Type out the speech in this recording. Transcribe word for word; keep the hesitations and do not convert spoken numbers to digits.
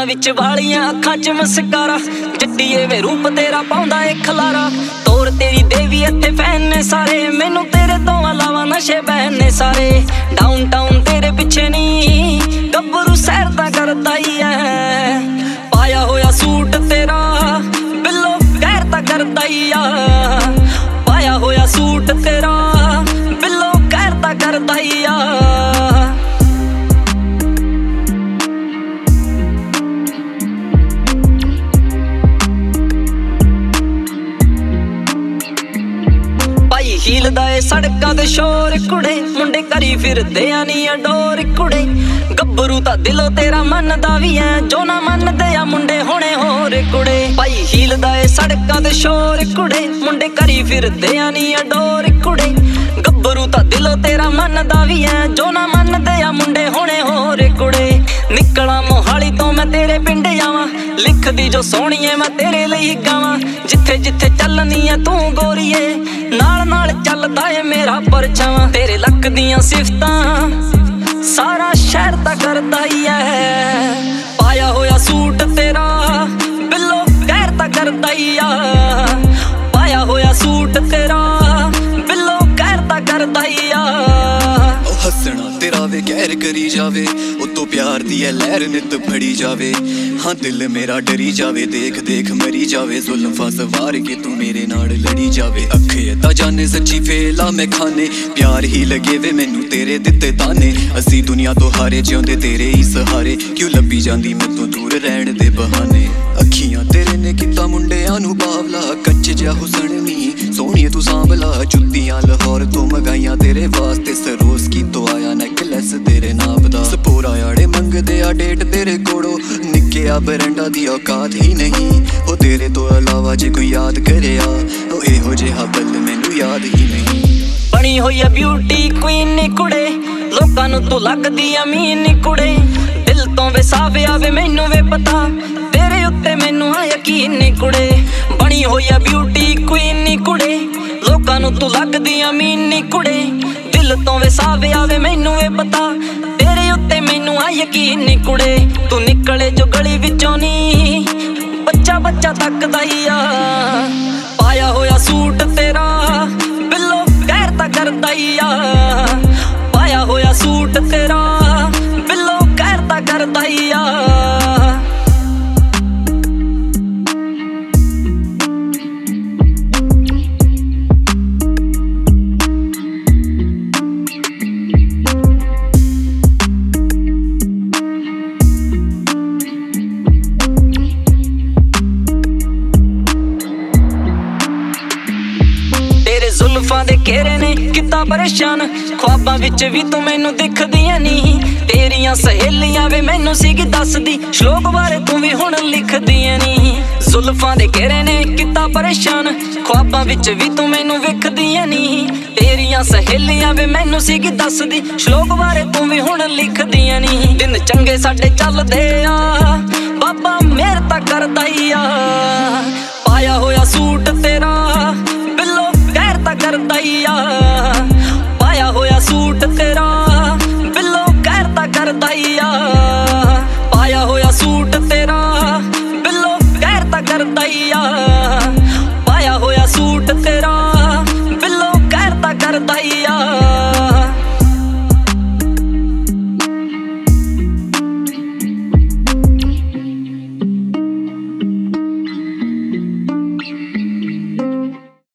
विच वालियां अखां च मस्कारा, जट्टीए वे रूप तेरा पाउंदा ए खलारा। तोर तेरी देवी इत्थे फैन ने सारे, मैनू तेरे तो अलावा नशे बैन ने सारे। डाउन टाउन तेरे पिछे नी गब्बरू सैर तां करदा ही ऐ, पाया होया सूट तेरा बिल्लो गैर तां करदा ही आ। पाया होया सूट तेरा बिल्लो गैर तां करदा ही आ। हीलदा ए सड़कां ते शोर कुड़े, मुंडे करी फिरदे आ नी अडोर कुड़े। गब्बरू तां दिलों तेरा मनदा वी ऐ, जो ना मनदे आ मुंडे होने होर कुड़े। भाई हीलदा ए सड़कां ते शोर कुड़े, मुंडे करी फिरदे आ नी अडोर कुड़े। गब्बरू तां दिलों तेरा मनदा वी ऐ, जो ना मनदे आ मुंडे होने होर कुड़े। निकला मोहाली तो मैं तेरे पिंड आवां, लिखदी जो सोहणीए मैं तेरे लई गावां। जिथे जिथे चलनी ऐ तू गोरीए, नाल नाल चलदा ए मेरा परछावां। तेरे लक दियां सिफतां सारा शहर तां करदा ही ऐ, पाया होया सूट तेरा बिल्लो गैर तां करदा ही आ। पाया होया सूट तेरा बिल्लो गैर तां करदा ही आ। हसना तेरा वे गैर करी जावे, उतो प्यार दी है लहर नित फड़ी जावे। हाँ दिल मेरा डरी जावे, देख देख मरी जावे। जुल्फां सवार के तू मेरे नाल लड़ी जावे। अखे ता जाने सच्ची फेला मैं खाने, प्यार ही लगे वे मैनू तेरे दिते ताने। असी दुनिया तो हारे जिउंदे तेरे ही सहारे, क्यों लब्भी जांदी मैं तो दूर रहण दे बहाने। अखियां तेरे ने किता मुंडियां नू बावला, कच्चे जिहा हुसन नी सोहणीए तू सांभला। जुत्तियां लाहौर तो मंगाइयां तेरे वास्ते, सरोस की तो आया नेकलेस तेरे नाप दा। सपोरा आड़े मंगदे आ डेट तेरे कोड़ो, निक्के आ बरंडा दी औकात ही नहीं। ओ तेरे तो अलावा जे कोई याद करे आ, ओ एहो जिहा पल मैनू याद ही नहीं। बनी होई आ ब्यूटी क्वीन नी कुड़े, लोकां नू तू लगदी अमीन नी कुड़े। दिल तो वे साफ आवे मैनू वे पता, तेरे उत्ते मैनू आ यकीन नी कुड़े। बनी होई आ ब्यूटी क्वीन नी कुड़े, लोकां नू तू लगदी अमीन नी कुड़े। दिल तो वे साफ आवे मैनू वे पता, तेरे उत्ते मैनू आ यकीन नी कुड़े। तू निकले जो गली विचों नी बच्चा बच्चा तकदा ही आ। पाया होया सूट तेरा बिल्लो गैर तां करदा ही आ। पाया होया सूट तेरा बिल्लो गैर तां करदा ही आ। जुल्फां दे घेरे ने किता परेशान, ख्वाबां विच भी तू मैनू दिखदियां नी। तेरियां सहेलियां वे मैनू सीगी दसदी, श्लोक बारे तू भी हुण लिखदियां नी। जुल्फां दे घेरे ने किता परेशान, ख्वाबां विच भी तू मैनू विखदियां नी। तेरियां सहेलियां वे मैनू सीगी दसदी, श्लोक बारे तू भी हुण लिखदियां नी। दिन चंगे साडे चलदे आ, बाबा मेहर तां करदा ही आ। पाया होया सूट तेरा बिल्लो गैर तां करदा ही आ। पाया होया सूट तेरा बिल्लो गैर तां करदा ही आ। पाया होया सूट तेरा बिल्लो गैर तां करदा ही आ। पाया होया सूट तेरा बिल्लो गैर तां करदा ही आ।